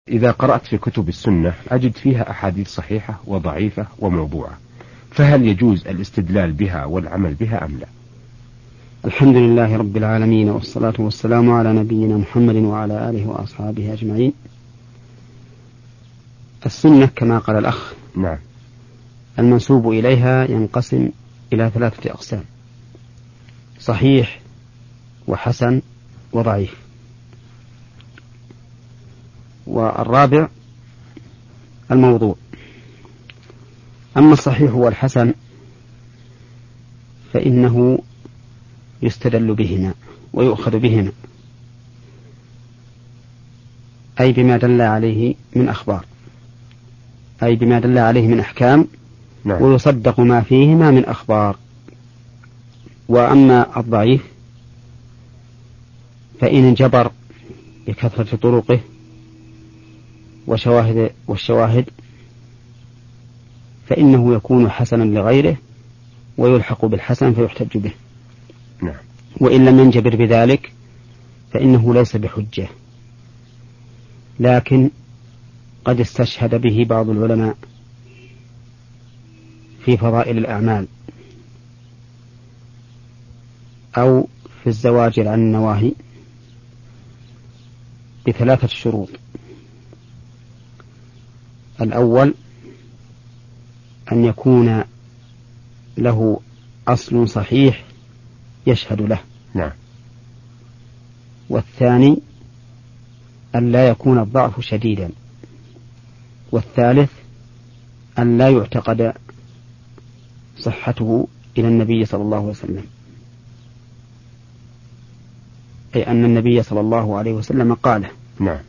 إذا قرأت في كتب السنة أجد فيها أحاديث صحيحة وضعيفة وموضوعة، فهل يجوز الاستدلال بها والعمل بها أم لا؟ الحمد لله رب العالمين، والصلاة والسلام على نبينا محمد وعلى آله وأصحابه أجمعين. السنة كما قال الأخ نعم، المنسوب إليها ينقسم إلى 3 أقسام: صحيح وحسن وضعيف. والرابع الموضوع. أما الصحيح والحسن فإنه يستدل بهما ويؤخذ بهما، أي بما دل عليه من أخبار، أي بما دل عليه من أحكام، نعم. ويصدق ما فيهما من أخبار. وأما الضعيف فإن انجبر بكثرة طرقه والشواهد فإنه يكون حسنا لغيره ويلحق بالحسن فيحتج به. نعم. وإن لم ينجبر بذلك فإنه ليس بحجة، لكن قد استشهد به بعض العلماء في فضائل الأعمال أو في الزواجر عن النواهي ب3 شروط: الأول أن يكون له أصل صحيح يشهد له. نعم. والثاني أن لا يكون الضعف شديدا. والثالث أن لا يعتقد صحته إلى النبي صلى الله عليه وسلم، أي أن النبي صلى الله عليه وسلم قاله. نعم.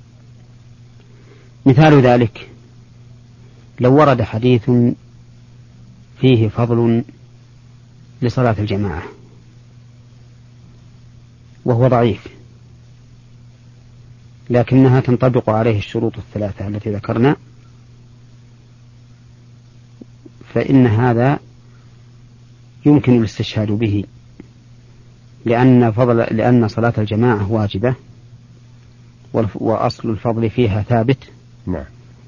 مثال ذلك لو ورد حديث فيه فضل لصلاة الجماعة وهو ضعيف، لكنها تنطبق عليه الشروط 3 التي ذكرنا، فإن هذا يمكن الاستشهاد به، لأن صلاة الجماعة واجبة وأصل الفضل فيها ثابت. نعم.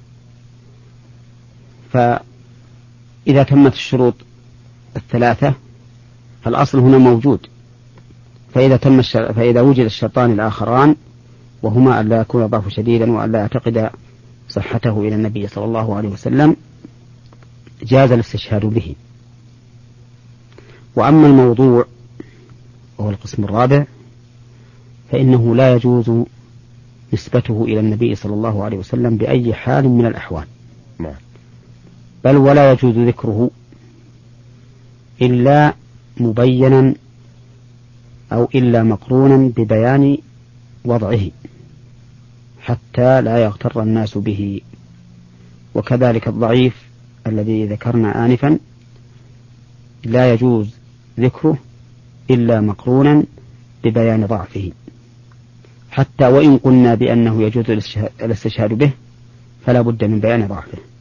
فإذا تمت الشروط 3 فالأصل هنا موجود، فإذا وجد الشرطان الآخران وهما أن لا يكون ضعف شديدا وأن لا يعتقد صحته إلى النبي صلى الله عليه وسلم جاز الاستشهاد به. وأما الموضوع وهو القسم الرابع فإنه لا يجوز نسبته إلى النبي صلى الله عليه وسلم بأي حال من الأحوال، بل ولا يجوز ذكره إلا مبينا أو إلا مقرونا ببيان وضعه حتى لا يغتر الناس به. وكذلك الضعيف الذي ذكرنا آنفا لا يجوز ذكره إلا مقرونا ببيان ضعفه، حتى وإن قلنا بأنه يجوز الاستشهاد به فلا بد من بيان ضعفه.